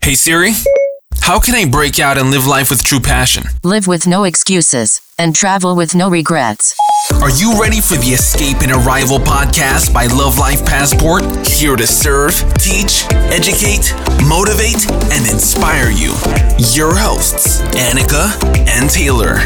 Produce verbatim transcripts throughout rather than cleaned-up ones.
Hey Siri, how can I break out and live life with true passion? Live with no excuses and travel with no regrets. Are you ready for the Escape and Arrival podcast by Love Life Passport? Here to serve, teach, educate, motivate, and inspire you. Your hosts, Annika and Taylor.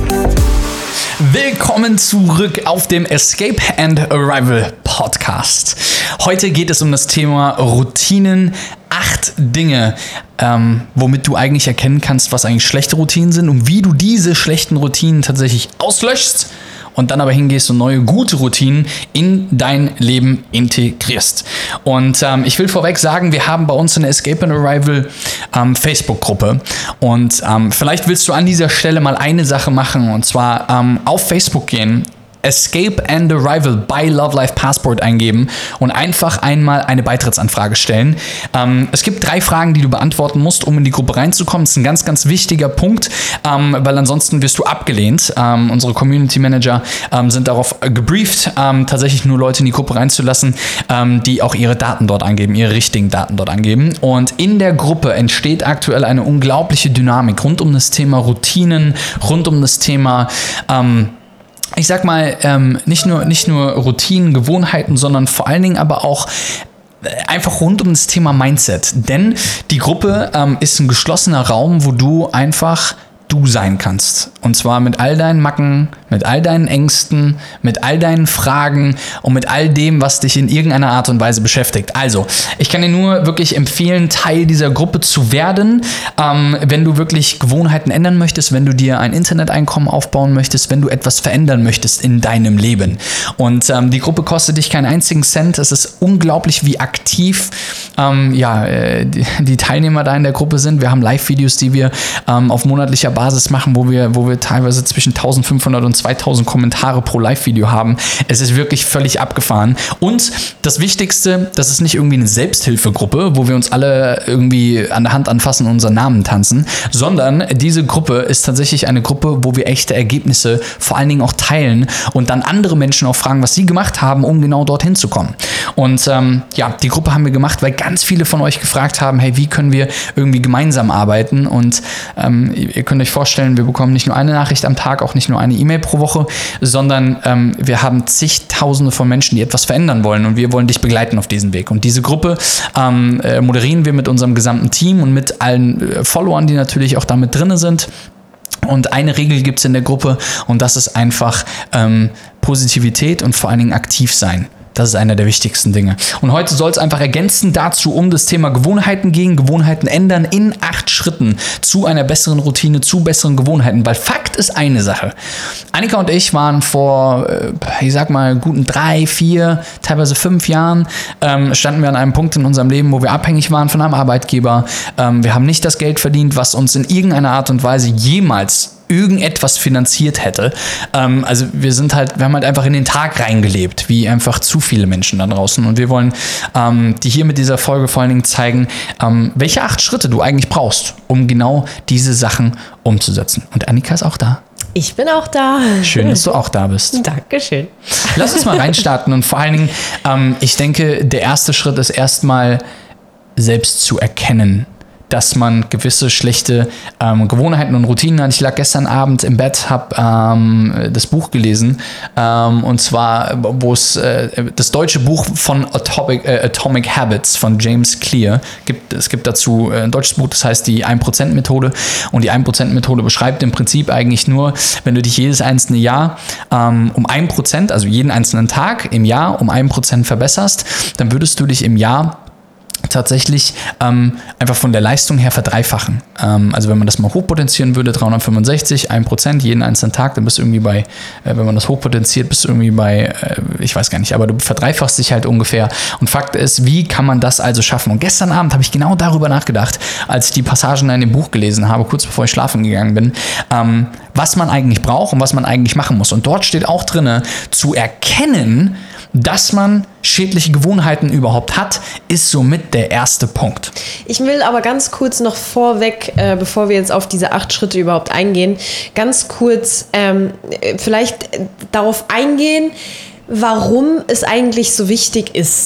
Willkommen zurück auf dem Escape and Arrival Podcast. Heute geht es um das Thema Routinen. Acht Dinge, ähm, womit du eigentlich erkennen kannst, was eigentlich schlechte Routinen sind und wie du diese schlechten Routinen tatsächlich auslöschst und dann aber hingehst und neue, gute Routinen in dein Leben integrierst. Und ähm, ich will vorweg sagen, wir haben bei uns in der Escape and Arrival ähm, Facebook-Gruppe und ähm, vielleicht willst du an dieser Stelle mal eine Sache machen und zwar ähm, auf Facebook gehen, Escape and Arrival by Love Life Passport eingeben und einfach einmal eine Beitrittsanfrage stellen. Ähm, es gibt drei Fragen, die du beantworten musst, um in die Gruppe reinzukommen. Das ist ein ganz, ganz wichtiger Punkt, ähm, weil ansonsten wirst du abgelehnt. Ähm, unsere Community Manager ähm, sind darauf gebrieft, ähm, tatsächlich nur Leute in die Gruppe reinzulassen, ähm, die auch ihre Daten dort angeben, ihre richtigen Daten dort angeben. Und in der Gruppe entsteht aktuell eine unglaubliche Dynamik rund um das Thema Routinen, rund um das Thema ähm, ich sag mal, ähm, nicht nur, nicht nur Routinen, Gewohnheiten, sondern vor allen Dingen aber auch einfach rund um das Thema Mindset. Denn die Gruppe ähm, ist ein geschlossener Raum, wo du einfach du sein kannst. Und zwar mit all deinen Macken, mit all deinen Ängsten, mit all deinen Fragen und mit all dem, was dich in irgendeiner Art und Weise beschäftigt. Also, ich kann dir nur wirklich empfehlen, Teil dieser Gruppe zu werden, ähm, wenn du wirklich Gewohnheiten ändern möchtest, wenn du dir ein Interneteinkommen aufbauen möchtest, wenn du etwas verändern möchtest in deinem Leben. Und ähm, die Gruppe kostet dich keinen einzigen Cent. Es ist unglaublich, wie aktiv ähm, ja, äh, die, die Teilnehmer da in der Gruppe sind. Wir haben Live-Videos, die wir ähm, auf monatlicher Basis machen, wo wir, wo wir teilweise zwischen eintausendfünfhundert und zweitausend Kommentare pro Live-Video haben. Es ist wirklich völlig abgefahren. Und das Wichtigste, das ist nicht irgendwie eine Selbsthilfegruppe, wo wir uns alle irgendwie an der Hand anfassen und unseren Namen tanzen, sondern diese Gruppe ist tatsächlich eine Gruppe, wo wir echte Ergebnisse vor allen Dingen auch teilen und dann andere Menschen auch fragen, was sie gemacht haben, um genau dorthin zu kommen. Und ähm, ja, die Gruppe haben wir gemacht, weil ganz viele von euch gefragt haben, hey, wie können wir irgendwie gemeinsam arbeiten? Und ähm, ihr könnt euch vorstellen, wir bekommen nicht nur eine Nachricht am Tag, auch nicht nur eine E-Mail pro Woche, sondern ähm, wir haben zigtausende von Menschen, die etwas verändern wollen und wir wollen dich begleiten auf diesem Weg. Und diese Gruppe ähm, äh, moderieren wir mit unserem gesamten Team und mit allen äh, Followern, die natürlich auch damit drin sind. Und eine Regel gibt es in der Gruppe und das ist einfach ähm, Positivität und vor allen Dingen aktiv sein. Das ist einer der wichtigsten Dinge. Und heute soll es einfach ergänzend dazu um das Thema Gewohnheiten gehen, Gewohnheiten ändern in acht Schritten zu einer besseren Routine, zu besseren Gewohnheiten. Weil Fakt ist eine Sache. Annika und ich waren vor, ich sag mal, guten drei, vier, teilweise fünf Jahren, ähm, standen wir an einem Punkt in unserem Leben, wo wir abhängig waren von einem Arbeitgeber. Ähm, wir haben nicht das Geld verdient, was uns in irgendeiner Art und Weise jemals irgendetwas finanziert hätte. Ähm, also wir sind halt, wir haben halt einfach in den Tag reingelebt, wie einfach zu viele Menschen da draußen. Und wir wollen ähm, dir hier mit dieser Folge vor allen Dingen zeigen, ähm, welche acht Schritte du eigentlich brauchst, um genau diese Sachen umzusetzen. Und Annika ist auch da. Ich bin auch da. Schön, dass du auch da bist. Dankeschön. Lass uns mal reinstarten und vor allen Dingen, ähm, ich denke, der erste Schritt ist erstmal selbst zu erkennen, dass man gewisse schlechte ähm, Gewohnheiten und Routinen hat. Ich lag gestern Abend im Bett, habe ähm, das Buch gelesen ähm, und zwar, wo es äh, das deutsche Buch von Atomic, äh, Atomic Habits von James Clear gibt. Es gibt dazu ein deutsches Buch, das heißt die ein Prozent Methode und die ein Prozent Methode beschreibt im Prinzip eigentlich nur, wenn du dich jedes einzelne Jahr ähm, um ein Prozent, also jeden einzelnen Tag im Jahr um ein Prozent verbesserst, dann würdest du dich im Jahr tatsächlich ähm, einfach von der Leistung her verdreifachen. Ähm, also wenn man das mal hochpotenzieren würde, dreihundertfünfundsechzig, ein Prozent jeden einzelnen Tag, dann bist du irgendwie bei, äh, wenn man das hochpotenziert, bist du irgendwie bei, äh, ich weiß gar nicht, aber du verdreifachst dich halt ungefähr. Und Fakt ist, wie kann man das also schaffen? Und gestern Abend habe ich genau darüber nachgedacht, als ich die Passagen in dem Buch gelesen habe, kurz bevor ich schlafen gegangen bin, ähm, was man eigentlich braucht und was man eigentlich machen muss. Und dort steht auch drin, zu erkennen, dass man schädliche Gewohnheiten überhaupt hat, ist somit der erste Punkt. Ich will aber ganz kurz noch vorweg, äh, bevor wir jetzt auf diese acht Schritte überhaupt eingehen, ganz kurz ähm, vielleicht darauf eingehen, warum es eigentlich so wichtig ist,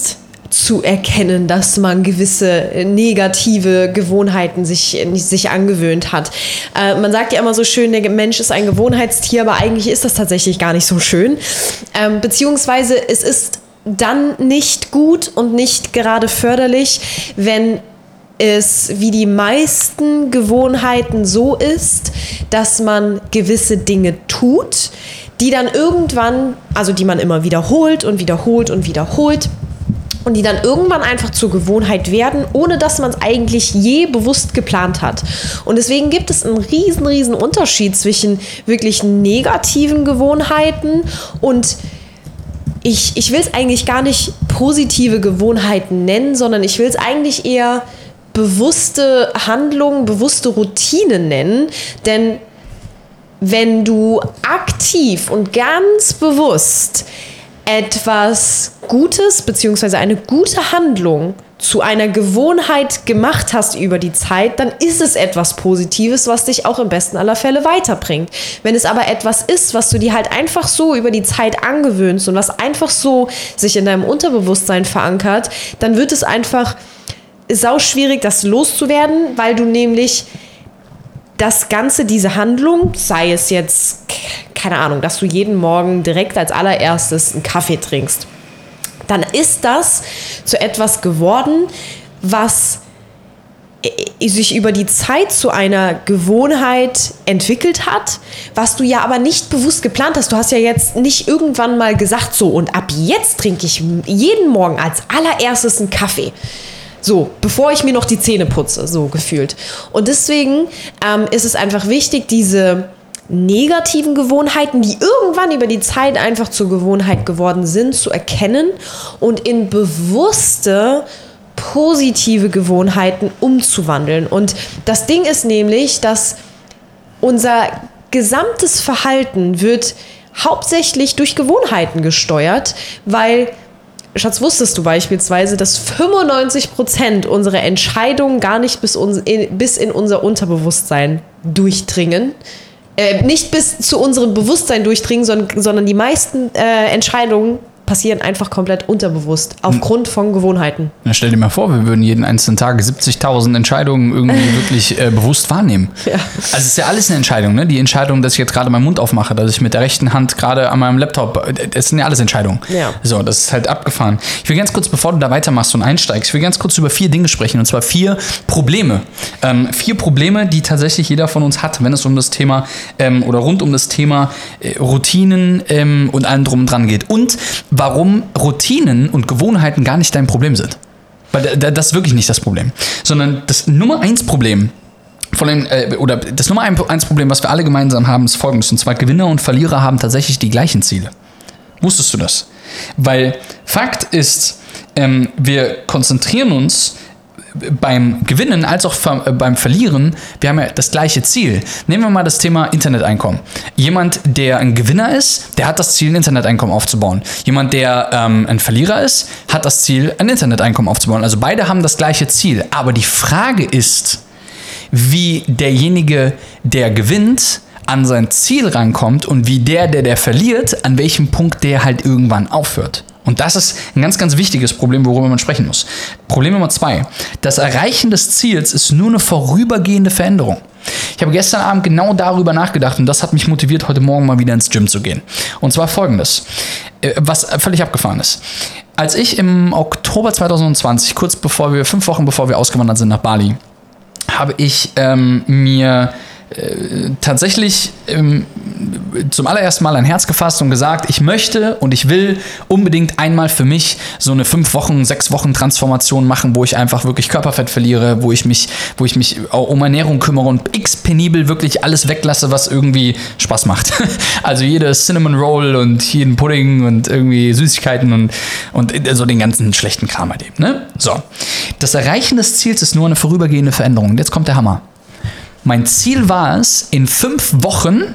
zu erkennen, dass man gewisse negative Gewohnheiten sich, sich angewöhnt hat. Äh, man sagt ja immer so schön, der Mensch ist ein Gewohnheitstier, aber eigentlich ist das tatsächlich gar nicht so schön. Ähm, beziehungsweise es ist dann nicht gut und nicht gerade förderlich, wenn es wie die meisten Gewohnheiten so ist, dass man gewisse Dinge tut, die dann irgendwann, also die man immer wiederholt und wiederholt und wiederholt, und die dann irgendwann einfach zur Gewohnheit werden, ohne dass man es eigentlich je bewusst geplant hat. Und deswegen gibt es einen riesen, riesen Unterschied zwischen wirklich negativen Gewohnheiten und ich, ich will es eigentlich gar nicht positive Gewohnheiten nennen, sondern ich will es eigentlich eher bewusste Handlungen, bewusste Routinen nennen. Denn wenn du aktiv und ganz bewusst etwas Gutes bzw. eine gute Handlung zu einer Gewohnheit gemacht hast über die Zeit, dann ist es etwas Positives, was dich auch im besten aller Fälle weiterbringt. Wenn es aber etwas ist, was du dir halt einfach so über die Zeit angewöhnst und was einfach so sich in deinem Unterbewusstsein verankert, dann wird es einfach sau schwierig, das loszuwerden, weil du nämlich das Ganze, diese Handlung, sei es jetzt, keine Ahnung, dass du jeden Morgen direkt als allererstes einen Kaffee trinkst, dann ist das zu etwas geworden, was sich über die Zeit zu einer Gewohnheit entwickelt hat, was du ja aber nicht bewusst geplant hast. Du hast ja jetzt nicht irgendwann mal gesagt, so und ab jetzt trinke ich jeden Morgen als allererstes einen Kaffee. So, bevor ich mir noch die Zähne putze, so gefühlt. Und deswegen ähm, ist es einfach wichtig, diese negativen Gewohnheiten, die irgendwann über die Zeit einfach zur Gewohnheit geworden sind, zu erkennen und in bewusste, positive Gewohnheiten umzuwandeln. Und das Ding ist nämlich, dass unser gesamtes Verhalten wird hauptsächlich durch Gewohnheiten gesteuert, weil Schatz, wusstest du beispielsweise, dass fünfundneunzig Prozent unserer Entscheidungen gar nicht bis, uns, in, bis in unser Unterbewusstsein durchdringen? Äh, nicht bis zu unserem Bewusstsein durchdringen, sondern, sondern die meisten äh, Entscheidungen passieren einfach komplett unterbewusst, aufgrund von Gewohnheiten. Na, stell dir mal vor, wir würden jeden einzelnen Tag siebzigtausend Entscheidungen irgendwie wirklich äh, bewusst wahrnehmen. Ja. Also es ist ja alles eine Entscheidung, ne? Die Entscheidung, dass ich jetzt gerade meinen Mund aufmache, dass ich mit der rechten Hand gerade an meinem Laptop, das sind ja alles Entscheidungen. Ja. So, das ist halt abgefahren. Ich will ganz kurz, bevor du da weitermachst und einsteigst, ich will ganz kurz über vier Dinge sprechen, und zwar vier Probleme. Ähm, vier Probleme, die tatsächlich jeder von uns hat, wenn es um das Thema ähm, oder rund um das Thema äh, Routinen ähm, und allem drum und dran geht. Und warum Routinen und Gewohnheiten gar nicht dein Problem sind. Weil das ist wirklich nicht das Problem. Sondern das Nummer eins Problem, von den, äh, oder das Nummer eins Problem, was wir alle gemeinsam haben, ist folgendes. Und zwar Gewinner und Verlierer haben tatsächlich die gleichen Ziele. Wusstest du das? Weil Fakt ist, ähm, wir konzentrieren uns beim Gewinnen als auch ver- beim Verlieren, wir haben ja das gleiche Ziel. Nehmen wir mal das Thema Interneteinkommen. Jemand, der ein Gewinner ist, der hat das Ziel, ein Interneteinkommen aufzubauen. Jemand, der ähm, ein Verlierer ist, hat das Ziel, ein Interneteinkommen aufzubauen. Also beide haben das gleiche Ziel. Aber die Frage ist, wie derjenige, der gewinnt, an sein Ziel rankommt und wie der, der der verliert, an welchem Punkt der halt irgendwann aufhört. Und das ist ein ganz, ganz wichtiges Problem, worüber man sprechen muss. Problem Nummer zwei. Das Erreichen des Ziels ist nur eine vorübergehende Veränderung. Ich habe gestern Abend genau darüber nachgedacht und das hat mich motiviert, heute Morgen mal wieder ins Gym zu gehen. Und zwar folgendes, was völlig abgefahren ist. Als ich im Oktober zwanzig zwanzig, kurz bevor wir, fünf Wochen bevor wir ausgewandert sind nach Bali, habe ich ähm, mir äh, tatsächlich ähm, zum allerersten Mal ein Herz gefasst und gesagt, ich möchte und ich will unbedingt einmal für mich so eine fünf Wochen, sechs Wochen Transformation machen, wo ich einfach wirklich Körperfett verliere, wo ich mich, wo ich mich um Ernährung kümmere und x penibel wirklich alles weglasse, was irgendwie Spaß macht. Also jede Cinnamon Roll und jeden Pudding und irgendwie Süßigkeiten und, und so den ganzen schlechten Kram halt eben, ne? So. Das Erreichen des Ziels ist nur eine vorübergehende Veränderung. Und jetzt kommt der Hammer. Mein Ziel war es, in fünf Wochen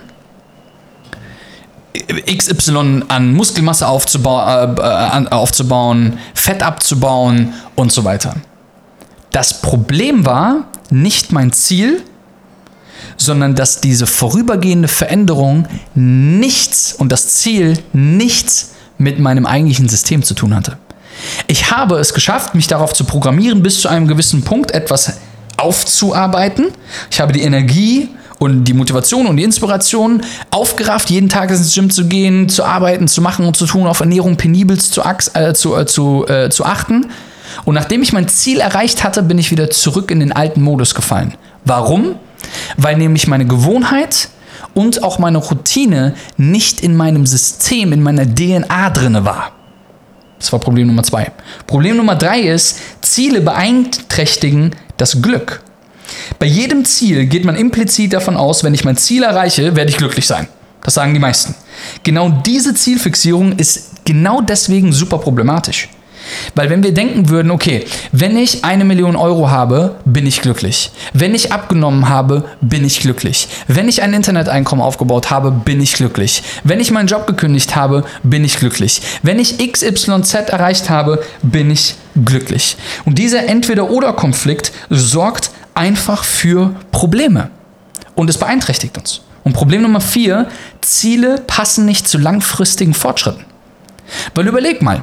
X Y an Muskelmasse aufzubau- äh, aufzubauen, Fett abzubauen und so weiter. Das Problem war nicht mein Ziel, sondern dass diese vorübergehende Veränderung nichts und das Ziel nichts mit meinem eigentlichen System zu tun hatte. Ich habe es geschafft, mich darauf zu programmieren, bis zu einem gewissen Punkt etwas aufzuarbeiten. Ich habe die Energie und die Motivation und die Inspiration aufgerafft, jeden Tag ins Gym zu gehen, zu arbeiten, zu machen und zu tun, auf Ernährung penibel zu, äh, zu, äh, zu, äh, zu achten. Und nachdem ich mein Ziel erreicht hatte, bin ich wieder zurück in den alten Modus gefallen. Warum? Weil nämlich meine Gewohnheit und auch meine Routine nicht in meinem System, in meiner D N A drinne war. Das war Problem Nummer zwei. Problem Nummer drei ist, Ziele beeinträchtigen das Glück. Bei jedem Ziel geht man implizit davon aus, wenn ich mein Ziel erreiche, werde ich glücklich sein. Das sagen die meisten. Genau diese Zielfixierung ist genau deswegen super problematisch. Weil wenn wir denken würden, okay, wenn ich eine Million Euro habe, bin ich glücklich. Wenn ich abgenommen habe, bin ich glücklich. Wenn ich ein Interneteinkommen aufgebaut habe, bin ich glücklich. Wenn ich meinen Job gekündigt habe, bin ich glücklich. Wenn ich X Y Z erreicht habe, bin ich glücklich. Und dieser Entweder-oder-Konflikt sorgt einfach für Probleme. Und es beeinträchtigt uns. Und Problem Nummer vier, Ziele passen nicht zu langfristigen Fortschritten. Weil überleg mal,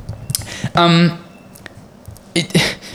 Ähm, ich,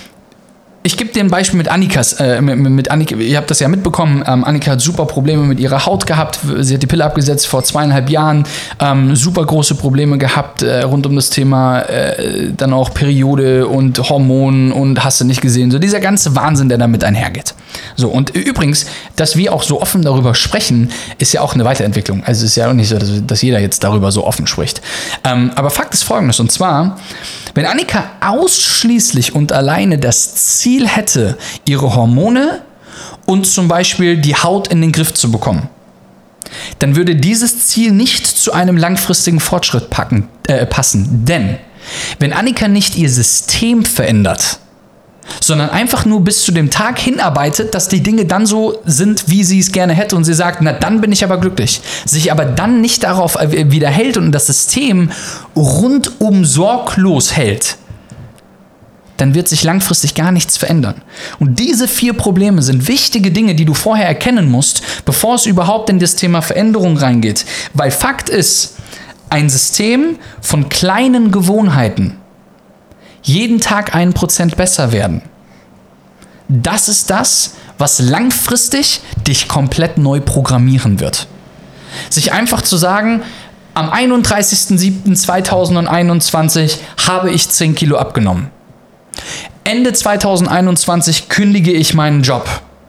ich gebe dir ein Beispiel mit Annikas, äh, mit, mit Annika, ihr habt das ja mitbekommen, ähm, Annika hat super Probleme mit ihrer Haut gehabt, sie hat die Pille abgesetzt vor zweieinhalb Jahren, ähm, super große Probleme gehabt äh, rund um das Thema, äh, dann auch Periode und Hormonen und hast du nicht gesehen, so dieser ganze Wahnsinn, der damit einhergeht. So, und übrigens, dass wir auch so offen darüber sprechen, ist ja auch eine Weiterentwicklung, also es ist ja auch nicht so, dass, dass jeder jetzt darüber so offen spricht. Ähm, aber Fakt ist Folgendes, und zwar, wenn Annika ausschließlich und alleine das Ziel hätte, ihre Hormone und zum Beispiel die Haut in den Griff zu bekommen, dann würde dieses Ziel nicht zu einem langfristigen Fortschritt packen, äh, passen. Denn wenn Annika nicht ihr System verändert, sondern einfach nur bis zu dem Tag hinarbeitet, dass die Dinge dann so sind, wie sie es gerne hätte und sie sagt, na dann bin ich aber glücklich, sich aber dann nicht darauf wieder hält und das System rundum sorglos hält, dann wird sich langfristig gar nichts verändern. Und diese vier Probleme sind wichtige Dinge, die du vorher erkennen musst, bevor es überhaupt in das Thema Veränderung reingeht. Weil Fakt ist, ein System von kleinen Gewohnheiten jeden Tag ein Prozent besser werden. Das ist das, was langfristig dich komplett neu programmieren wird. Sich einfach zu sagen, am einunddreißigsten siebten zweitausendeinundzwanzig habe ich zehn Kilo abgenommen. Ende zweitausendeinundzwanzig kündige ich meinen Job.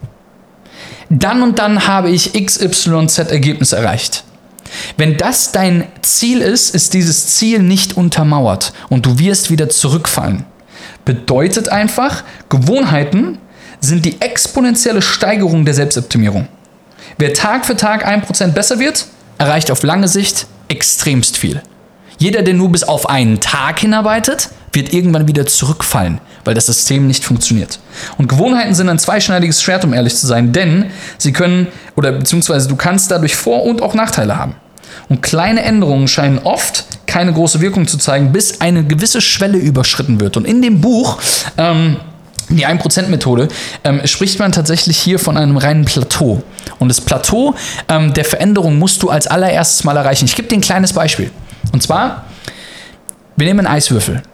Dann und dann habe ich X Y Z Ergebnis erreicht. Wenn das dein Ziel ist, ist dieses Ziel nicht untermauert und du wirst wieder zurückfallen. Bedeutet einfach, Gewohnheiten sind die exponentielle Steigerung der Selbstoptimierung. Wer Tag für Tag ein Prozent besser wird, erreicht auf lange Sicht extremst viel. Jeder, der nur bis auf einen Tag hinarbeitet, wird irgendwann wieder zurückfallen, weil das System nicht funktioniert. Und Gewohnheiten sind ein zweischneidiges Schwert, um ehrlich zu sein, denn sie können, oder beziehungsweise du kannst dadurch Vor- und auch Nachteile haben. Und kleine Änderungen scheinen oft keine große Wirkung zu zeigen, bis eine gewisse Schwelle überschritten wird. Und in dem Buch, ähm, die ein Prozent Methode, ähm, spricht man tatsächlich hier von einem reinen Plateau. Und das Plateau ähm, der Veränderung musst du als allererstes mal erreichen. Ich gebe dir ein kleines Beispiel. Und zwar, wir nehmen einen Eiswürfel.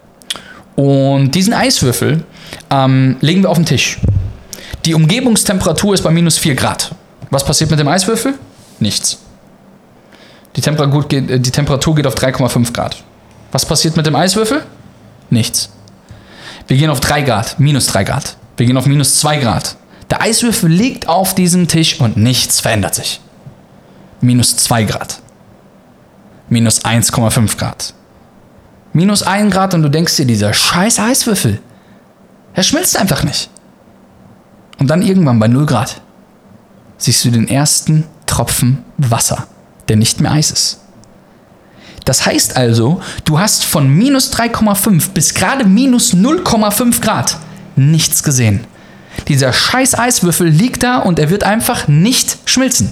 Und diesen Eiswürfel ähm, legen wir auf den Tisch. Die Umgebungstemperatur ist bei minus vier Grad. Was passiert mit dem Eiswürfel? Nichts. Die Temperatur geht, die Temperatur geht auf drei Komma fünf Grad. Was passiert mit dem Eiswürfel? Nichts. Wir gehen auf drei Grad, minus drei Grad. Wir gehen auf minus zwei Grad. Der Eiswürfel liegt auf diesem Tisch und nichts verändert sich. minus zwei Grad. minus eins Komma fünf Grad. minus ein Grad und du denkst dir, dieser scheiß Eiswürfel, er schmilzt einfach nicht. Und dann irgendwann bei null Grad siehst du den ersten Tropfen Wasser, der nicht mehr Eis ist. Das heißt also, du hast von minus drei Komma fünf bis gerade minus null Komma fünf Grad nichts gesehen. Dieser scheiß Eiswürfel liegt da und er wird einfach nicht schmilzen.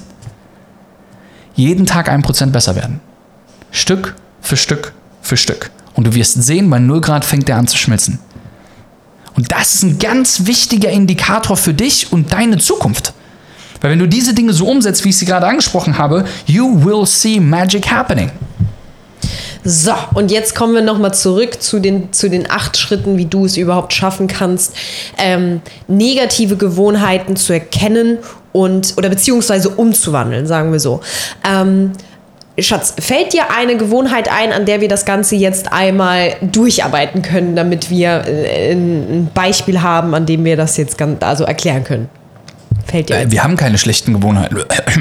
Jeden Tag ein Prozent besser werden. Stück für Stück für Stück. Und du wirst sehen, bei null Grad fängt er an zu schmilzen. Und das ist ein ganz wichtiger Indikator für dich und deine Zukunft. Weil wenn du diese Dinge so umsetzt, wie ich sie gerade angesprochen habe, you will see magic happening. So, und jetzt kommen wir nochmal zurück zu den, zu den acht Schritten, wie du es überhaupt schaffen kannst, ähm, negative Gewohnheiten zu erkennen und oder beziehungsweise umzuwandeln, sagen wir so. Ähm, Schatz, fällt dir eine Gewohnheit ein, an der wir das Ganze jetzt einmal durcharbeiten können, damit wir äh, ein Beispiel haben, an dem wir das jetzt ganz, also erklären können? Fällt dir äh, wir haben keine schlechten Gewohnheiten.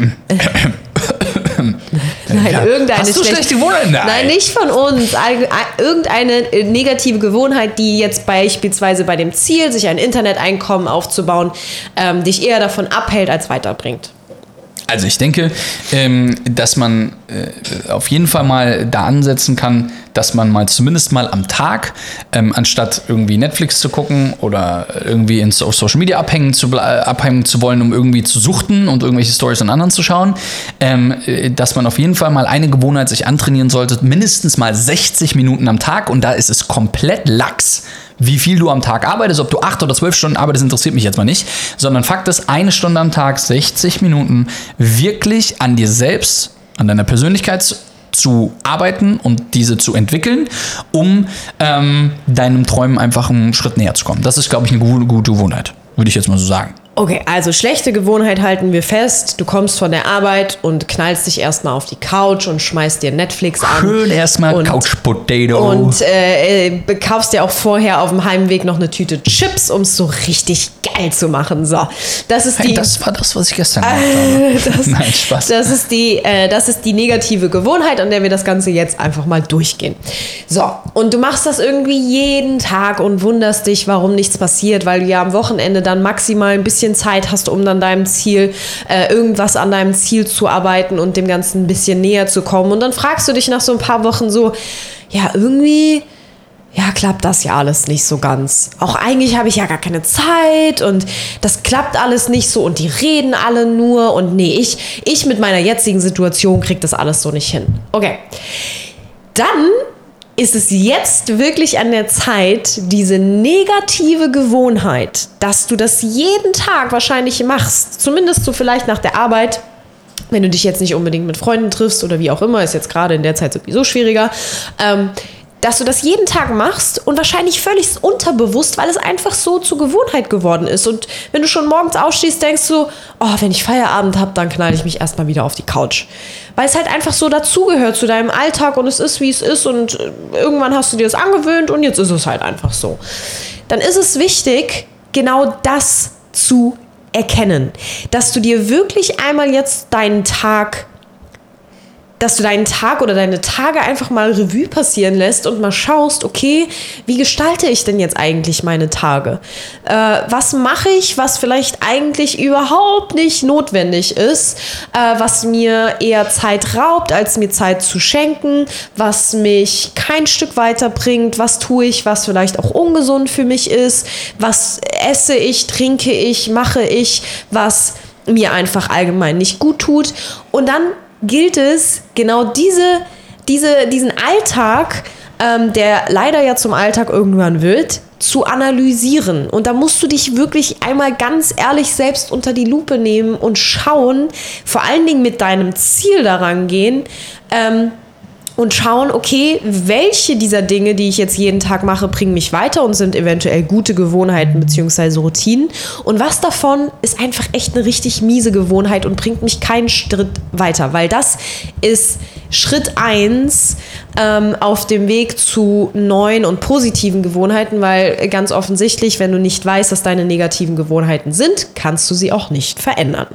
Nein, ja. irgendeine Hast du schlechte Gewohnheiten? Nein. Nein, nicht von uns. All, irgendeine negative Gewohnheit, die jetzt beispielsweise bei dem Ziel, sich ein Interneteinkommen aufzubauen, ähm, dich eher davon abhält, als weiterbringt. Also ich denke, ähm, dass man äh, auf jeden Fall mal da ansetzen kann, dass man mal zumindest mal am Tag, ähm, anstatt irgendwie Netflix zu gucken oder irgendwie in so- Social Media abhängen zu, äh, abhängen zu wollen, um irgendwie zu suchten und irgendwelche Stories von anderen zu schauen, ähm, äh, dass man auf jeden Fall mal eine Gewohnheit sich antrainieren sollte, mindestens mal sechzig Minuten am Tag, und da ist es komplett lax, wie viel du am Tag arbeitest. Ob du acht oder zwölf Stunden arbeitest, interessiert mich jetzt mal nicht, sondern Fakt ist, eine Stunde am Tag, sechzig Minuten, wirklich an dir selbst, an deiner Persönlichkeit zu, zu arbeiten und diese zu entwickeln, um ähm, deinem Träumen einfach einen Schritt näher zu kommen. Das ist, glaube ich, eine gute, gute Gewohnheit, würde ich jetzt mal so sagen. Okay, also schlechte Gewohnheit halten wir fest. Du kommst von der Arbeit und knallst dich erstmal auf die Couch und schmeißt dir Netflix an. Schön erstmal Couch Potato. Und äh, äh, kaufst dir auch vorher auf dem Heimweg noch eine Tüte Chips, um es so richtig geil zu machen. So, das ist die. Hey, das war das, was ich gestern gemacht habe. das, Nein, Spaß. Das ist, die, äh, das ist die negative Gewohnheit, an der wir das Ganze jetzt einfach mal durchgehen. So, und du machst das irgendwie jeden Tag und wunderst dich, warum nichts passiert, weil du ja am Wochenende dann maximal ein bisschen Zeit hast, um dann deinem Ziel, äh, irgendwas an deinem Ziel zu arbeiten und dem Ganzen ein bisschen näher zu kommen. Und dann fragst du dich nach so ein paar Wochen so, ja, irgendwie, ja, klappt das ja alles nicht so ganz. Auch eigentlich habe ich ja gar keine Zeit und das klappt alles nicht so und die reden alle nur und nee, ich, ich mit meiner jetzigen Situation kriege das alles so nicht hin. Okay, dann ist es jetzt wirklich an der Zeit, diese negative Gewohnheit, dass du das jeden Tag wahrscheinlich machst, zumindest so vielleicht nach der Arbeit, wenn du dich jetzt nicht unbedingt mit Freunden triffst oder wie auch immer, ist jetzt gerade in der Zeit sowieso schwieriger, ähm, dass du das jeden Tag machst und wahrscheinlich völlig unterbewusst, weil es einfach so zur Gewohnheit geworden ist. Und wenn du schon morgens aufstehst, denkst du, oh, wenn ich Feierabend habe, dann knall ich mich erstmal wieder auf die Couch. Weil es halt einfach so dazugehört zu deinem Alltag und es ist, wie es ist und irgendwann hast du dir das angewöhnt und jetzt ist es halt einfach so. Dann ist es wichtig, genau das zu erkennen. Dass du dir wirklich einmal jetzt deinen Tag dass du deinen Tag oder deine Tage einfach mal Revue passieren lässt und mal schaust, okay, wie gestalte ich denn jetzt eigentlich meine Tage? Äh, was mache ich, was vielleicht eigentlich überhaupt nicht notwendig ist, äh, was mir eher Zeit raubt, als mir Zeit zu schenken, was mich kein Stück weiterbringt, was tue ich, was vielleicht auch ungesund für mich ist, was esse ich, trinke ich, mache ich, was mir einfach allgemein nicht gut tut. Und dann gilt es, genau diese, diese, diesen Alltag, ähm, der leider ja zum Alltag irgendwann wird, zu analysieren. Und da musst du dich wirklich einmal ganz ehrlich selbst unter die Lupe nehmen und schauen, vor allen Dingen mit deinem Ziel daran gehen, ähm, und schauen, okay, welche dieser Dinge, die ich jetzt jeden Tag mache, bringen mich weiter und sind eventuell gute Gewohnheiten bzw. Routinen. Und was davon ist einfach echt eine richtig miese Gewohnheit und bringt mich keinen Schritt weiter. Weil das ist Schritt eins ähm, auf dem Weg zu neuen und positiven Gewohnheiten, weil ganz offensichtlich, wenn du nicht weißt, dass deine negativen Gewohnheiten sind, kannst du sie auch nicht verändern.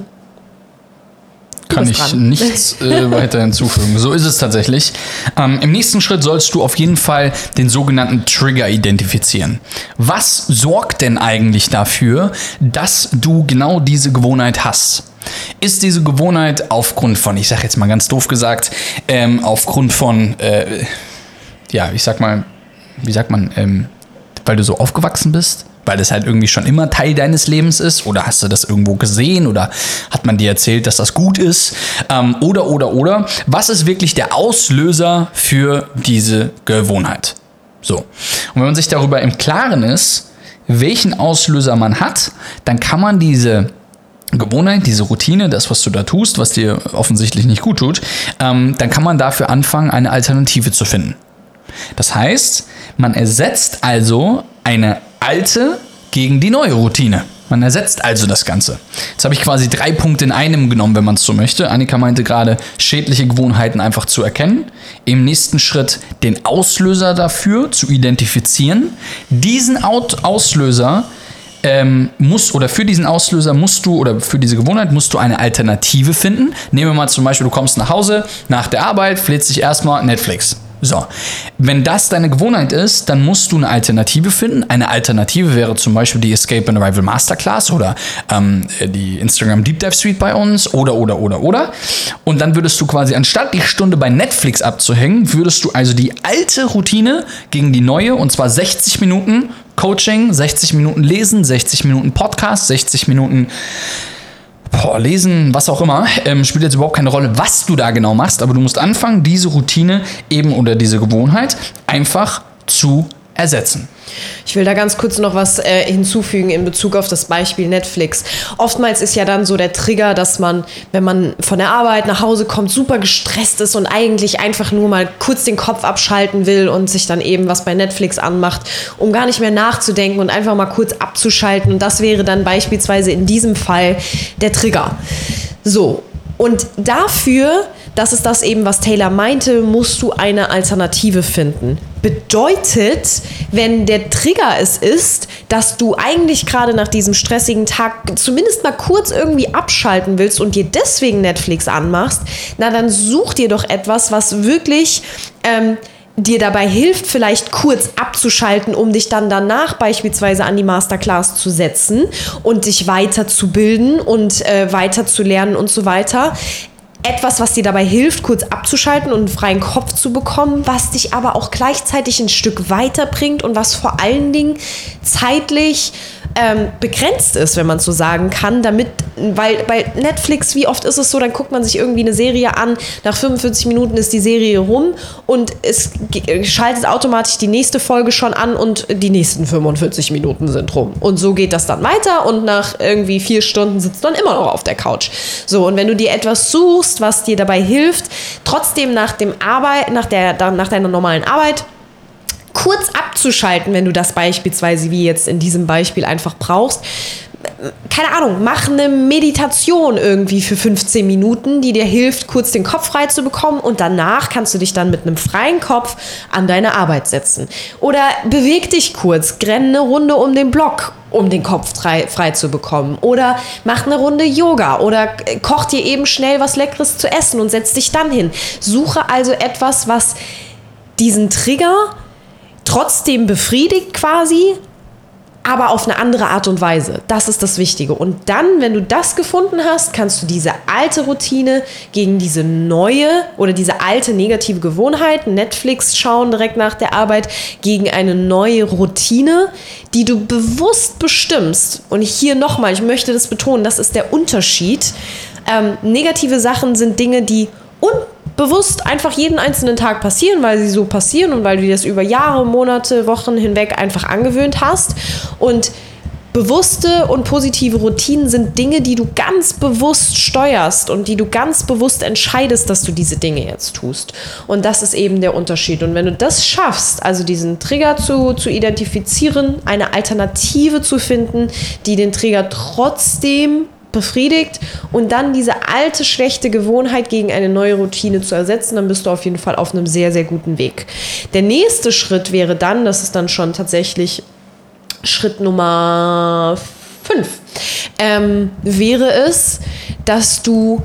Kann ich dran. nichts äh, weiter hinzufügen. So ist es tatsächlich. Ähm, Im nächsten Schritt sollst du auf jeden Fall den sogenannten Trigger identifizieren. Was sorgt denn eigentlich dafür, dass du genau diese Gewohnheit hast? Ist diese Gewohnheit aufgrund von, ich sag jetzt mal ganz doof gesagt, ähm, aufgrund von, äh, ja, ich sag mal, wie sagt man, ähm, weil du so aufgewachsen bist? Weil das halt irgendwie schon immer Teil deines Lebens ist? Oder hast du das irgendwo gesehen? Oder hat man dir erzählt, dass das gut ist? Ähm, oder, oder, oder. Was ist wirklich der Auslöser für diese Gewohnheit? So. Und wenn man sich darüber im Klaren ist, welchen Auslöser man hat, dann kann man diese Gewohnheit, diese Routine, das, was du da tust, was dir offensichtlich nicht gut tut, ähm, dann kann man dafür anfangen, eine Alternative zu finden. Das heißt, man ersetzt also eine alte gegen die neue Routine. Man ersetzt also das Ganze. Jetzt habe ich quasi drei Punkte in einem genommen, wenn man es so möchte. Annika meinte gerade, schädliche Gewohnheiten einfach zu erkennen. Im nächsten Schritt den Auslöser dafür zu identifizieren. Diesen Auslöser ähm, muss, oder für diesen Auslöser musst du, oder für diese Gewohnheit musst du eine Alternative finden. Nehmen wir mal zum Beispiel, du kommst nach Hause, nach der Arbeit, lädst dich erstmal Netflix. So, wenn das deine Gewohnheit ist, dann musst du eine Alternative finden. Eine Alternative wäre zum Beispiel die Escape and Arrival Masterclass oder ähm, die Instagram Deep Dive Suite bei uns oder, oder, oder, oder. Und dann würdest du quasi, anstatt die Stunde bei Netflix abzuhängen, würdest du also die alte Routine gegen die neue, und zwar sechzig Minuten Coaching, sechzig Minuten Lesen, sechzig Minuten Podcast, sechzig Minuten Boah, lesen, was auch immer, ähm, spielt jetzt überhaupt keine Rolle, was du da genau machst, aber du musst anfangen, diese Routine eben oder diese Gewohnheit einfach zu ersetzen. Ich will da ganz kurz noch was äh, hinzufügen in Bezug auf das Beispiel Netflix. Oftmals ist ja dann so der Trigger, dass man, wenn man von der Arbeit nach Hause kommt, super gestresst ist und eigentlich einfach nur mal kurz den Kopf abschalten will und sich dann eben was bei Netflix anmacht, um gar nicht mehr nachzudenken und einfach mal kurz abzuschalten. Und das wäre dann beispielsweise in diesem Fall der Trigger. So, und dafür, das ist das eben, was Taylor meinte, musst du eine Alternative finden. Bedeutet, wenn der Trigger es ist, dass du eigentlich gerade nach diesem stressigen Tag zumindest mal kurz irgendwie abschalten willst und dir deswegen Netflix anmachst, na dann such dir doch etwas, was wirklich ähm, dir dabei hilft, vielleicht kurz abzuschalten, um dich dann danach beispielsweise an die Masterclass zu setzen und dich weiterzubilden und äh, weiter zu lernen und so weiter. Etwas, was dir dabei hilft, kurz abzuschalten und einen freien Kopf zu bekommen, was dich aber auch gleichzeitig ein Stück weiterbringt und was vor allen Dingen zeitlich ähm, begrenzt ist, wenn man so sagen kann, damit, weil bei Netflix, wie oft ist es so, dann guckt man sich irgendwie eine Serie an, nach fünfundvierzig Minuten ist die Serie rum und es schaltet automatisch die nächste Folge schon an und die nächsten fünfundvierzig Minuten sind rum. Und so geht das dann weiter und nach irgendwie vier Stunden sitzt man immer noch auf der Couch. So, und wenn du dir etwas suchst, was dir dabei hilft, trotzdem nach dem Arbeit, nach der, nach deiner normalen Arbeit kurz abzuschalten, wenn du das beispielsweise wie jetzt in diesem Beispiel einfach brauchst. Keine Ahnung, mach eine Meditation irgendwie für fünfzehn Minuten, die dir hilft, kurz den Kopf frei zu bekommen und danach kannst du dich dann mit einem freien Kopf an deine Arbeit setzen. Oder beweg dich kurz, renn eine Runde um den Block, um den Kopf frei, frei zu bekommen. Oder mach eine Runde Yoga oder koch dir eben schnell was Leckeres zu essen und setz dich dann hin. Suche also etwas, was diesen Trigger trotzdem befriedigt quasi, aber auf eine andere Art und Weise. Das ist das Wichtige. Und dann, wenn du das gefunden hast, kannst du diese alte Routine gegen diese neue oder diese alte negative Gewohnheit, Netflix schauen direkt nach der Arbeit, gegen eine neue Routine, die du bewusst bestimmst. Und hier nochmal, ich möchte das betonen, das ist der Unterschied. Ähm, negative Sachen sind Dinge, die unbewusst einfach jeden einzelnen Tag passieren, weil sie so passieren und weil du dir das über Jahre, Monate, Wochen hinweg einfach angewöhnt hast. Und bewusste und positive Routinen sind Dinge, die du ganz bewusst steuerst und die du ganz bewusst entscheidest, dass du diese Dinge jetzt tust. Und das ist eben der Unterschied. Und wenn du das schaffst, also diesen Trigger zu, zu identifizieren, eine Alternative zu finden, die den Trigger trotzdem befriedigt und dann diese alte, schlechte Gewohnheit gegen eine neue Routine zu ersetzen, dann bist du auf jeden Fall auf einem sehr, sehr guten Weg. Der nächste Schritt wäre dann, das ist dann schon tatsächlich Schritt Nummer fünf, ähm, wäre es, dass du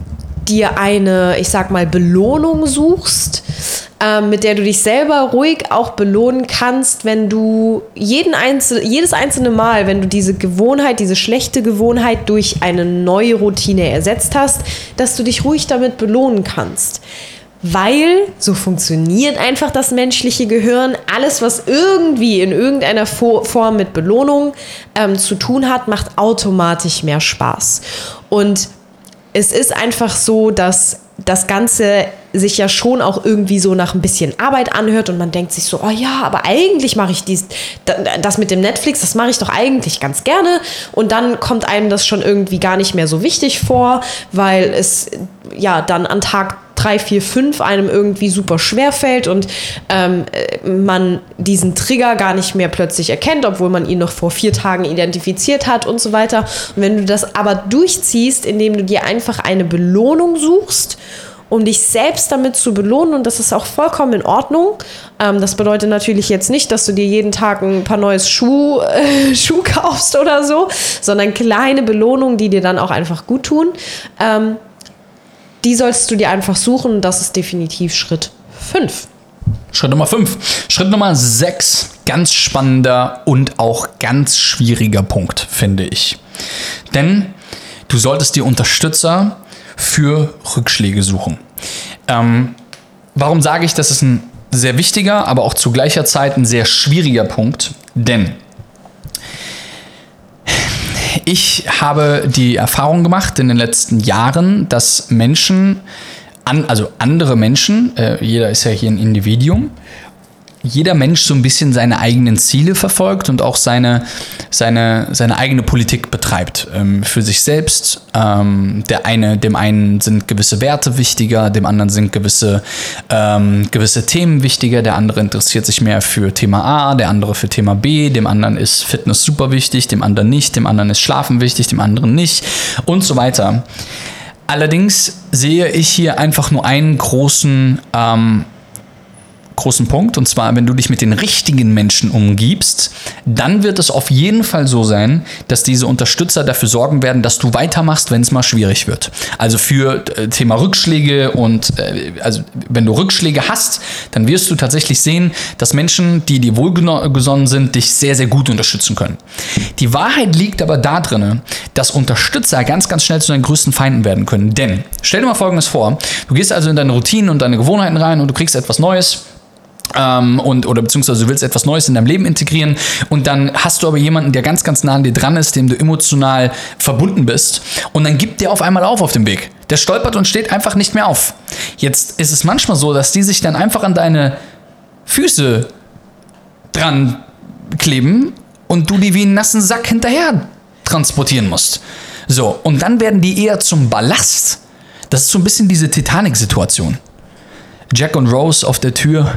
dir eine, ich sag mal, Belohnung suchst, ähm, mit der du dich selber ruhig auch belohnen kannst, wenn du jeden einzel- jedes einzelne Mal, wenn du diese Gewohnheit, diese schlechte Gewohnheit durch eine neue Routine ersetzt hast, dass du dich ruhig damit belohnen kannst. Weil, so funktioniert einfach das menschliche Gehirn, alles, was irgendwie in irgendeiner Form mit Belohnung ähm, zu tun hat, macht automatisch mehr Spaß. Und es ist einfach so, dass das Ganze sich ja schon auch irgendwie so nach ein bisschen Arbeit anhört und man denkt sich so, oh ja, aber eigentlich mache ich dies, das mit dem Netflix, das mache ich doch eigentlich ganz gerne und dann kommt einem das schon irgendwie gar nicht mehr so wichtig vor, weil es ja dann an Tag drei, vier, fünf einem irgendwie super schwer fällt und ähm, man diesen Trigger gar nicht mehr plötzlich erkennt, obwohl man ihn noch vor vier Tagen identifiziert hat und so weiter. Und wenn du das aber durchziehst, indem du dir einfach eine Belohnung suchst, um dich selbst damit zu belohnen, und das ist auch vollkommen in Ordnung. Ähm, das bedeutet natürlich jetzt nicht, dass du dir jeden Tag ein paar neues Schuh, äh, Schuh kaufst oder so, sondern kleine Belohnungen, die dir dann auch einfach gut tun. Ähm, Die sollst du dir einfach suchen. Das ist definitiv Schritt fünf. Schritt Nummer fünf. Schritt Nummer sechs. Ganz spannender und auch ganz schwieriger Punkt, finde ich. Denn du solltest dir Unterstützer für Rückschläge suchen. Ähm, warum sage ich, das ist ein sehr wichtiger, aber auch zu gleicher Zeit ein sehr schwieriger Punkt? Denn ich habe die Erfahrung gemacht in den letzten Jahren, dass Menschen, an, also andere Menschen, äh, jeder ist ja hier ein Individuum, jeder Mensch so ein bisschen seine eigenen Ziele verfolgt und auch seine, seine, seine eigene Politik betreibt. Ähm, für sich selbst. Ähm, der eine, dem einen sind gewisse Werte wichtiger, dem anderen sind gewisse, ähm, gewisse Themen wichtiger, der andere interessiert sich mehr für Thema A, der andere für Thema B, dem anderen ist Fitness super wichtig, dem anderen nicht, dem anderen ist Schlafen wichtig, dem anderen nicht und so weiter. Allerdings sehe ich hier einfach nur einen großen ähm, großen Punkt, und zwar, wenn du dich mit den richtigen Menschen umgibst, dann wird es auf jeden Fall so sein, dass diese Unterstützer dafür sorgen werden, dass du weitermachst, wenn es mal schwierig wird. Also für äh, Thema Rückschläge und äh, also wenn du Rückschläge hast, dann wirst du tatsächlich sehen, dass Menschen, die dir wohlgesonnen sind, dich sehr, sehr gut unterstützen können. Die Wahrheit liegt aber da drin, dass Unterstützer ganz, ganz schnell zu deinen größten Feinden werden können. Denn, stell dir mal Folgendes vor, du gehst also in deine Routinen und deine Gewohnheiten rein und du kriegst etwas Neues, Ähm, und, oder beziehungsweise du willst etwas Neues in deinem Leben integrieren und dann hast du aber jemanden, der ganz, ganz nah an dir dran ist, dem du emotional verbunden bist und dann gibt der auf einmal auf auf dem Weg. Der stolpert und steht einfach nicht mehr auf. Jetzt ist es manchmal so, dass die sich dann einfach an deine Füße dran kleben und du die wie einen nassen Sack hinterher transportieren musst. So, und dann werden die eher zum Ballast. Das ist so ein bisschen diese Titanic-Situation. Jack und Rose auf der Tür,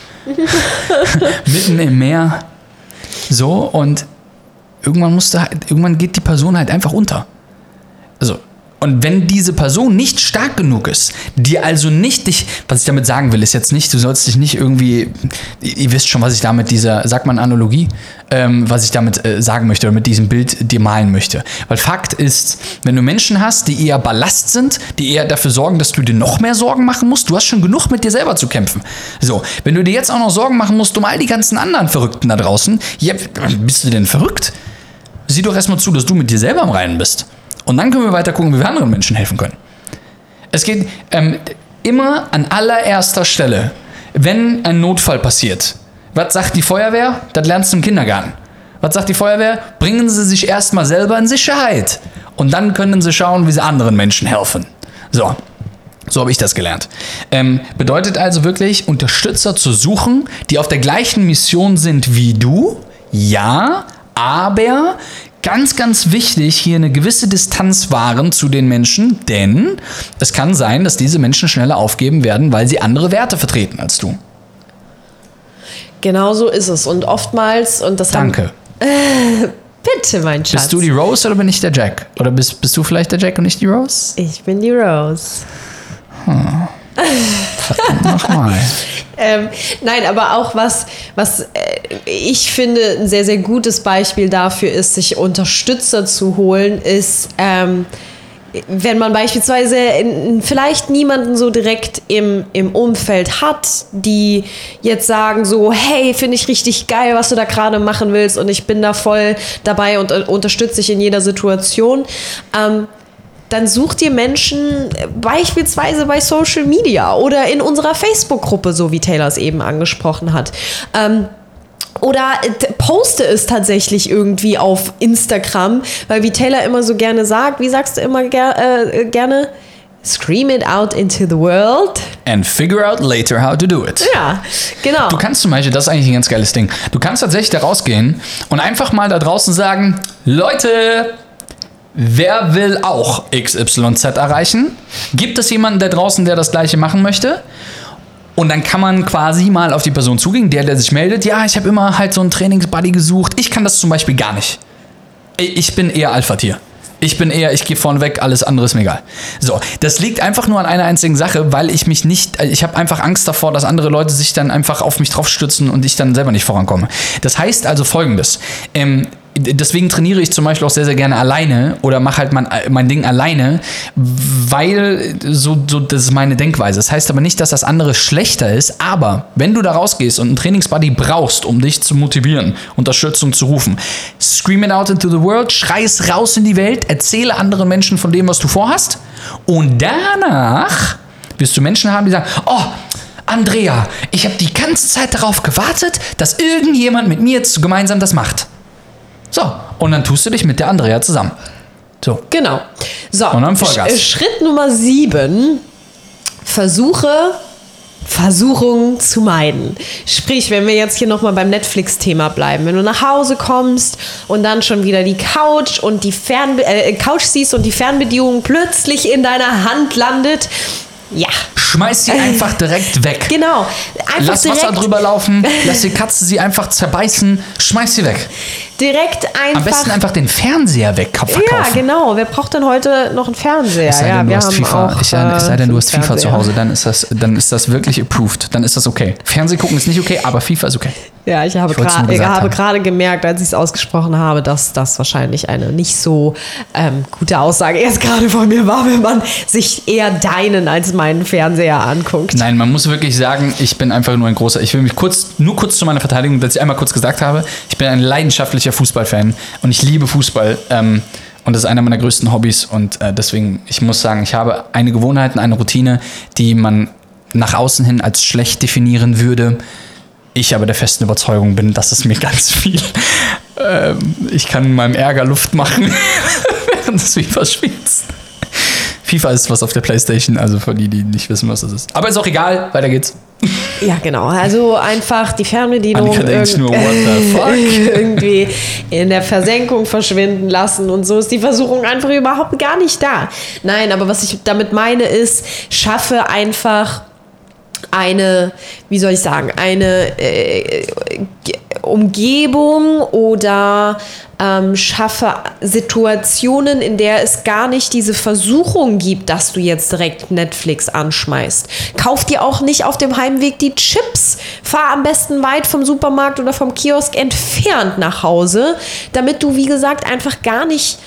mitten im Meer, so, und irgendwann musste halt, irgendwann geht die Person halt einfach unter. Also, und wenn diese Person nicht stark genug ist, die also nicht dich, was ich damit sagen will, ist jetzt nicht, du sollst dich nicht irgendwie, ihr wisst schon, was ich damit dieser, sagt man Analogie, ähm, was ich damit äh, sagen möchte oder mit diesem Bild dir malen möchte. Weil Fakt ist, wenn du Menschen hast, die eher Ballast sind, die eher dafür sorgen, dass du dir noch mehr Sorgen machen musst, du hast schon genug mit dir selber zu kämpfen. So, wenn du dir jetzt auch noch Sorgen machen musst um all die ganzen anderen Verrückten da draußen, ja, bist du denn verrückt? Sieh doch erstmal zu, dass du mit dir selber am Reinen bist. Und dann können wir weiter gucken, wie wir anderen Menschen helfen können. Es geht ähm, immer an allererster Stelle, wenn ein Notfall passiert. Was sagt die Feuerwehr? Das lernst du im Kindergarten. Was sagt die Feuerwehr? Bringen Sie sich erstmal selber in Sicherheit. Und dann können Sie schauen, wie Sie anderen Menschen helfen. So, so habe ich das gelernt. Ähm, bedeutet also wirklich, Unterstützer zu suchen, die auf der gleichen Mission sind wie du. Ja, aber ganz, ganz wichtig, hier eine gewisse Distanz wahren zu den Menschen, denn es kann sein, dass diese Menschen schneller aufgeben werden, weil sie andere Werte vertreten als du. Genau so ist es. Und oftmals, und das Danke. Haben, äh, bitte, mein Schatz. Bist du die Rose oder bin ich der Jack? Oder bist, bist du vielleicht der Jack und nicht die Rose? Ich bin die Rose. Hm. Verdammt nochmal. Ähm, nein, aber auch was, was äh, ich finde ein sehr, sehr gutes Beispiel dafür ist, sich Unterstützer zu holen, ist, ähm, wenn man beispielsweise in, vielleicht niemanden so direkt im, im Umfeld hat, die jetzt sagen so, hey, finde ich richtig geil, was du da gerade machen willst und ich bin da voll dabei und äh, unterstütze dich in jeder Situation. Ähm, dann such dir Menschen beispielsweise bei Social Media oder in unserer Facebook-Gruppe, so wie Taylor es eben angesprochen hat. Ähm, oder poste es tatsächlich irgendwie auf Instagram, weil wie Taylor immer so gerne sagt, wie sagst du immer ger- äh, gerne? Scream it out into the world. And figure out later how to do it. Ja, genau. Du kannst zum Beispiel, das ist eigentlich ein ganz geiles Ding, du kannst tatsächlich da rausgehen und einfach mal da draußen sagen, Leute, wer will auch X Y Z erreichen? Gibt es jemanden da draußen, der das Gleiche machen möchte? Und dann kann man quasi mal auf die Person zugehen, der, der sich meldet, ja, ich habe immer halt so einen Trainingsbuddy gesucht. Ich kann das zum Beispiel gar nicht. Ich bin eher Alpha-Tier. Ich bin eher, ich gehe vorneweg, alles andere ist mir egal. So, das liegt einfach nur an einer einzigen Sache, weil ich mich nicht, ich habe einfach Angst davor, dass andere Leute sich dann einfach auf mich draufstützen und ich dann selber nicht vorankomme. Das heißt also Folgendes, ähm, deswegen trainiere ich zum Beispiel auch sehr, sehr gerne alleine oder mache halt mein, mein Ding alleine, weil so, so, das ist meine Denkweise. Das heißt aber nicht, dass das andere schlechter ist, aber wenn du da rausgehst und einen Trainingsbuddy brauchst, um dich zu motivieren, Unterstützung zu rufen, scream it out into the world, schrei es raus in die Welt, erzähle anderen Menschen von dem, was du vorhast und danach wirst du Menschen haben, die sagen, oh, Andrea, ich habe die ganze Zeit darauf gewartet, dass irgendjemand mit mir gemeinsam das macht. So, und dann tust du dich mit der Andrea zusammen. So. Genau. So, und dann Vollgas. Sch- Schritt Nummer sieben. Versuche, Versuchungen zu meiden. Sprich, wenn wir jetzt hier nochmal beim Netflix-Thema bleiben. Wenn du nach Hause kommst und dann schon wieder die Couch und die Fernbe- äh, Couch siehst und die Fernbedienung plötzlich in deiner Hand landet, ja. Schmeiß sie einfach direkt weg. Genau. Einfach lass direkt, Wasser drüber laufen, lass die Katze sie einfach zerbeißen, schmeiß sie weg. Direkt einfach. Am besten einfach den Fernseher weg verkaufen. Ja, genau. Wer braucht denn heute noch einen Fernseher? Es sei denn, ja, du wir hast haben FIFA, auch, es sei, es sei denn, du hast FIFA Fernseher. zu Hause, dann ist, das, dann ist das wirklich approved. Dann ist das okay. Fernseh gucken ist nicht okay, aber FIFA ist okay. Ja, ich habe Ich wollt's nur gesagt haben. gerade gemerkt, als ich es ausgesprochen habe, dass das wahrscheinlich eine nicht so ähm, gute Aussage erst gerade von mir war, wenn man sich eher deinen als meinen Fernseher anguckt. Nein, man muss wirklich sagen, ich bin einfach nur ein großer, ich will mich kurz, nur kurz zu meiner Verteidigung, dass ich einmal kurz gesagt habe, ich bin ein leidenschaftlicher Fußballfan und ich liebe Fußball ähm, und das ist einer meiner größten Hobbys und äh, deswegen, ich muss sagen, ich habe eine Gewohnheit, eine Routine, die man nach außen hin als schlecht definieren würde. Ich aber der festen Überzeugung bin, dass es mir ganz viel, ähm, ich kann meinem Ärger Luft machen während des FIFA-Spiels. FIFA ist was auf der PlayStation, also für die, die nicht wissen, was das ist. Aber ist auch egal, weiter geht's. Ja, genau. Also einfach die Fernbedienung Annika denkt irg- nur, what the fuck? irgendwie in der Versenkung verschwinden lassen und so ist die Versuchung einfach überhaupt gar nicht da. Nein, aber was ich damit meine ist, schaffe einfach eine, wie soll ich sagen, eine äh, Umgebung oder ähm, schaffe Situationen, in der es gar nicht diese Versuchung gibt, dass du jetzt direkt Netflix anschmeißt. Kauf dir auch nicht auf dem Heimweg die Chips. Fahr am besten weit vom Supermarkt oder vom Kiosk entfernt nach Hause, damit du, wie gesagt, einfach gar nicht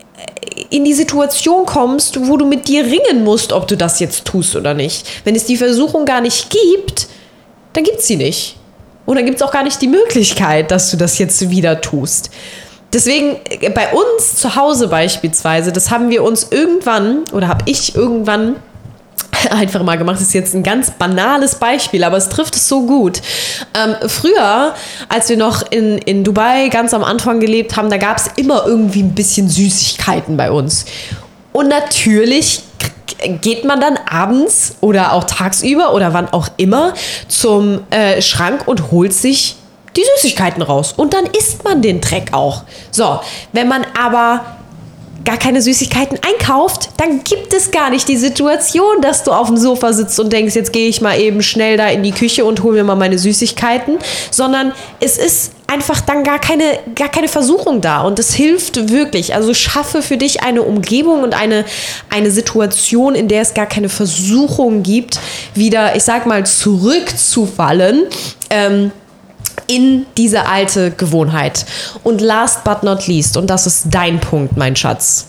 in die Situation kommst, wo du mit dir ringen musst, ob du das jetzt tust oder nicht. Wenn es die Versuchung gar nicht gibt, dann gibt es sie nicht. Und dann gibt es auch gar nicht die Möglichkeit, dass du das jetzt wieder tust. Deswegen, bei uns zu Hause beispielsweise, das haben wir uns irgendwann, oder habe ich irgendwann einfach mal gemacht, das ist jetzt ein ganz banales Beispiel, aber es trifft es so gut. Ähm, früher, als wir noch in, in Dubai ganz am Anfang gelebt haben, da gab es immer irgendwie ein bisschen Süßigkeiten bei uns. Und natürlich geht man dann abends oder auch tagsüber oder wann auch immer zum äh, Schrank und holt sich die Süßigkeiten raus. Und dann isst man den Dreck auch. So, wenn man aber gar keine Süßigkeiten einkauft, dann gibt es gar nicht die Situation, dass du auf dem Sofa sitzt und denkst, jetzt gehe ich mal eben schnell da in die Küche und hole mir mal meine Süßigkeiten, sondern es ist einfach dann gar keine, gar keine Versuchung da und das hilft wirklich. Also schaffe für dich eine Umgebung und eine, eine Situation, in der es gar keine Versuchung gibt, wieder, ich sag mal, zurückzufallen, ähm, in diese alte Gewohnheit. Und last but not least, und das ist dein Punkt, mein Schatz.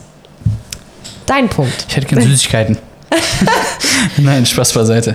Dein Punkt. Ich hätte keine Süßigkeiten. Nein, Spaß beiseite.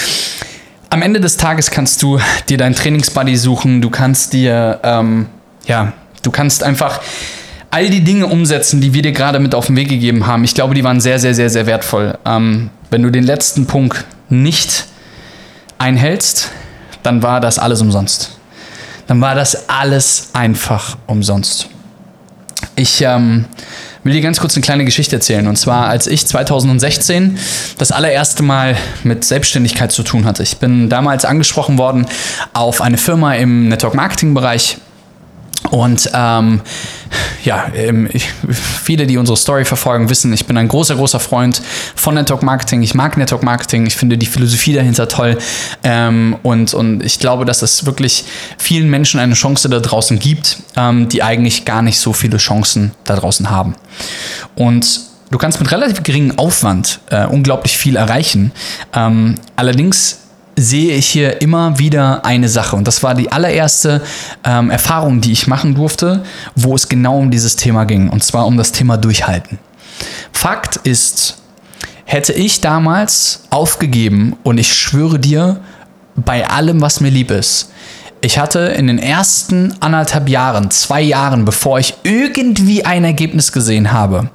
Am Ende des Tages kannst du dir deinen Trainingsbuddy suchen, du kannst dir, ähm, ja, du kannst einfach all die Dinge umsetzen, die wir dir gerade mit auf den Weg gegeben haben. Ich glaube, die waren sehr, sehr, sehr, sehr wertvoll. Ähm, wenn du den letzten Punkt nicht einhältst, dann war das alles umsonst. Dann war das alles einfach umsonst. Ich ähm, will dir ganz kurz eine kleine Geschichte erzählen. Und zwar, als ich zwanzig sechzehn das allererste Mal mit Selbstständigkeit zu tun hatte. Ich bin damals angesprochen worden auf eine Firma im Network-Marketing-Bereich. Und ähm, ja, ich, viele, die unsere Story verfolgen, wissen, ich bin ein großer, großer Freund von Network Marketing. Ich mag Network Marketing. Ich finde die Philosophie dahinter toll. Ähm, und, und ich glaube, dass es wirklich vielen Menschen eine Chance da draußen gibt, ähm, die eigentlich gar nicht so viele Chancen da draußen haben. Und du kannst mit relativ geringem Aufwand äh, unglaublich viel erreichen. Ähm, allerdings sehe ich hier immer wieder eine Sache. Und das war die allererste ähm, Erfahrung, die ich machen durfte, wo es genau um dieses Thema ging. Und zwar um das Thema Durchhalten. Fakt ist, hätte ich damals aufgegeben, und ich schwöre dir, bei allem, was mir lieb ist, ich hatte in den ersten anderthalb Jahren, zwei Jahren, bevor ich irgendwie ein Ergebnis gesehen habe,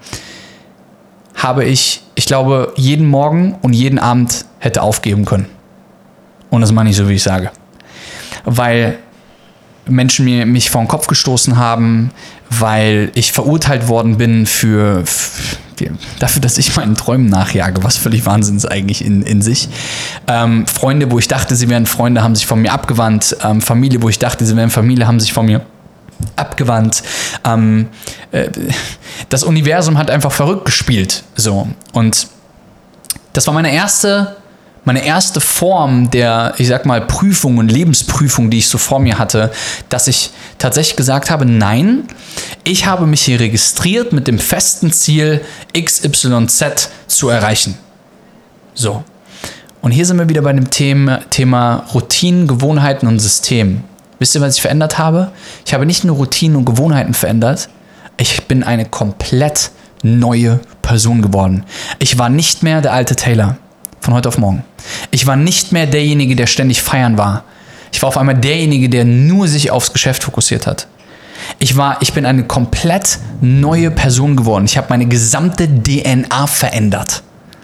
habe ich, ich glaube, jeden Morgen und jeden Abend hätte aufgeben können. Und das meine ich so, wie ich sage. Weil Menschen mir, mich vor den Kopf gestoßen haben, weil ich verurteilt worden bin für, für dafür, dass ich meinen Träumen nachjage, was völlig Wahnsinn ist eigentlich in, in sich. Ähm, Freunde, wo ich dachte, sie wären Freunde, haben sich von mir abgewandt. Ähm, Familie, wo ich dachte, sie wären Familie, haben sich von mir abgewandt. Ähm, äh, das Universum hat einfach verrückt gespielt. So. Und das war meine erste Meine erste Form der, ich sag mal, Prüfung und Lebensprüfung, die ich so vor mir hatte, dass ich tatsächlich gesagt habe, nein, ich habe mich hier registriert mit dem festen Ziel, X Y Z zu erreichen. So. Und hier sind wir wieder bei dem Thema, Thema Routinen, Gewohnheiten und System. Wisst ihr, was ich verändert habe? Ich habe nicht nur Routinen und Gewohnheiten verändert, ich bin eine komplett neue Person geworden. Ich war nicht mehr der alte Taylor. Von heute auf morgen. Ich war nicht mehr derjenige, der ständig feiern war. Ich war auf einmal derjenige, der nur sich aufs Geschäft fokussiert hat. Ich war, ich bin eine komplett neue Person geworden. Ich habe meine gesamte D N A verändert.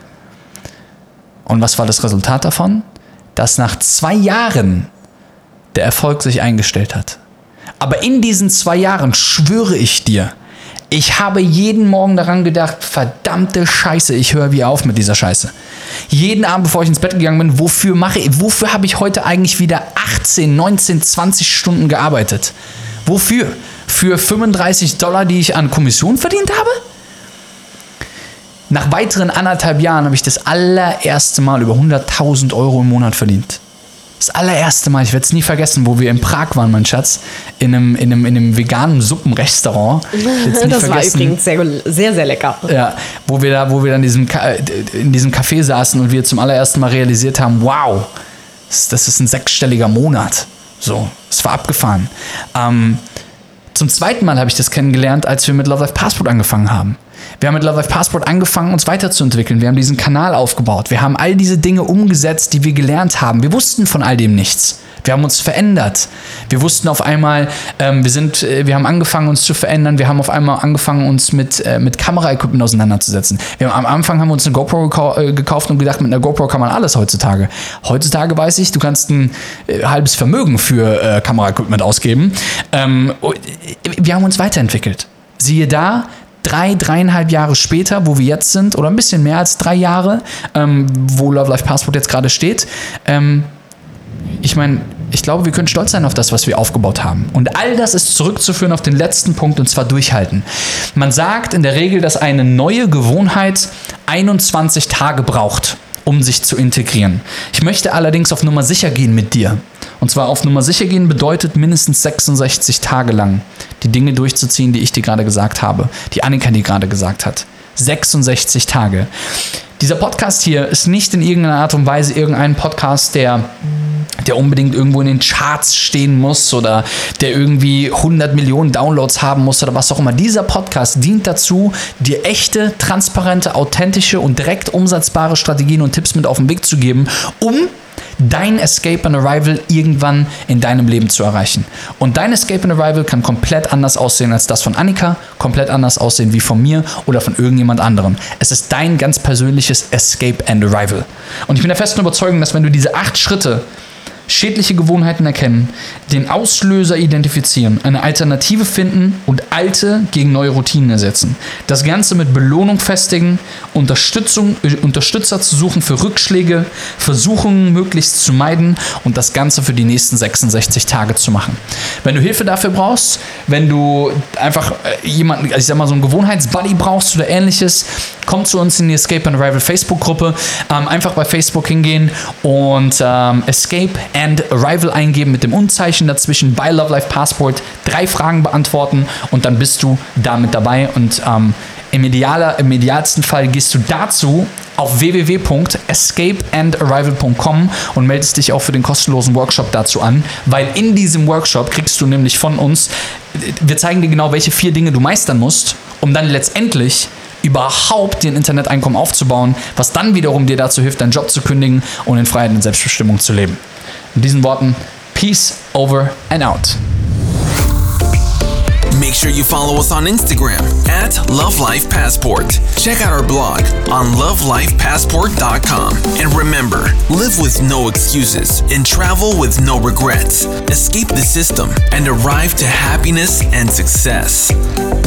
Und was war das Resultat davon? Dass nach zwei Jahren der Erfolg sich eingestellt hat. Aber in diesen zwei Jahren schwöre ich dir, ich habe jeden Morgen daran gedacht, verdammte Scheiße, ich höre wieder auf mit dieser Scheiße. Jeden Abend, bevor ich ins Bett gegangen bin, wofür mache ich, wofür habe ich heute eigentlich wieder achtzehn, neunzehn, zwanzig Stunden gearbeitet? Wofür? Für fünfunddreißig Dollar, die ich an Kommission verdient habe? Nach weiteren anderthalb Jahren habe ich das allererste Mal über hunderttausend Euro im Monat verdient. Das allererste Mal, ich werde es nie vergessen, wo wir in Prag waren, mein Schatz, in einem, in einem, in einem veganen Suppenrestaurant. Das war übrigens sehr, sehr, sehr lecker. Ja, wo wir da, wo wir dann in diesem, in diesem Café saßen und wir zum allerersten Mal realisiert haben, wow, das ist ein sechsstelliger Monat. So, es war abgefahren. Ähm, zum zweiten Mal habe ich das kennengelernt, als wir mit Love Life Passport angefangen haben. Wir haben mit Love Life Passport angefangen, uns weiterzuentwickeln. Wir haben diesen Kanal aufgebaut. Wir haben all diese Dinge umgesetzt, die wir gelernt haben. Wir wussten von all dem nichts. Wir haben uns verändert. Wir wussten auf einmal, ähm, wir sind, äh, wir haben angefangen, uns zu verändern. Wir haben auf einmal angefangen, uns mit, äh, mit Kamera-Equipment auseinanderzusetzen. Wir haben, am Anfang haben wir uns eine GoPro gekau- äh, gekauft und gedacht, mit einer GoPro kann man alles heutzutage. Heutzutage weiß ich, du kannst ein äh, halbes Vermögen für äh, Kamera-Equipment ausgeben. Ähm, wir haben uns weiterentwickelt. Siehe da, Drei, dreieinhalb Jahre später, wo wir jetzt sind, oder ein bisschen mehr als drei Jahre, ähm, wo Love Life Passport jetzt gerade steht, ähm, ich meine, ich glaube, wir können stolz sein auf das, was wir aufgebaut haben. Und all das ist zurückzuführen auf den letzten Punkt, und zwar durchhalten. Man sagt in der Regel, dass eine neue Gewohnheit einundzwanzig Tage braucht, um sich zu integrieren. Ich möchte allerdings auf Nummer sicher gehen mit dir. Und zwar auf Nummer sicher gehen bedeutet mindestens sechsundsechzig Tage lang die Dinge durchzuziehen, die ich dir gerade gesagt habe, die Annika dir gerade gesagt hat. sechsundsechzig Tage. Dieser Podcast hier ist nicht in irgendeiner Art und Weise irgendein Podcast, der, der unbedingt irgendwo in den Charts stehen muss oder der irgendwie hundert Millionen Downloads haben muss oder was auch immer. Dieser Podcast dient dazu, dir echte, transparente, authentische und direkt umsetzbare Strategien und Tipps mit auf den Weg zu geben, um dein Escape and Arrival irgendwann in deinem Leben zu erreichen. Und dein Escape and Arrival kann komplett anders aussehen als das von Annika, komplett anders aussehen wie von mir oder von irgendjemand anderem. Es ist dein ganz persönliches Escape and Arrival. Und ich bin der festen Überzeugung, dass wenn du diese acht Schritte schädliche Gewohnheiten erkennen, den Auslöser identifizieren, eine Alternative finden und alte gegen neue Routinen ersetzen. Das Ganze mit Belohnung festigen, Unterstützung, äh, Unterstützer zu suchen für Rückschläge, Versuchungen möglichst zu meiden und das Ganze für die nächsten sechsundsechzig Tage zu machen. Wenn du Hilfe dafür brauchst, wenn du einfach äh, jemanden, also ich sag mal so einen Gewohnheitsbuddy brauchst oder ähnliches, komm zu uns in die Escape and Arrival Facebook-Gruppe. Ähm, einfach bei Facebook hingehen und ähm, Escape and Arrival eingeben mit dem Unzeichen dazwischen bei Love Life Passport, drei Fragen beantworten und dann bist du damit dabei und ähm, im, idealer, im idealsten Fall gehst du dazu auf w w w punkt escape and arrival punkt com und meldest dich auch für den kostenlosen Workshop dazu an, weil in diesem Workshop kriegst du nämlich von uns, wir zeigen dir genau, welche vier Dinge du meistern musst, um dann letztendlich überhaupt dir ein Interneteinkommen aufzubauen, was dann wiederum dir dazu hilft, deinen Job zu kündigen und in Freiheit und Selbstbestimmung zu leben. In diesen Worten, peace over and out. Make sure you follow us on Instagram at Love Life Passport. Check out our blog on love life passport dot com. And remember, live with no excuses and travel with no regrets. Escape the system and arrive to happiness and success.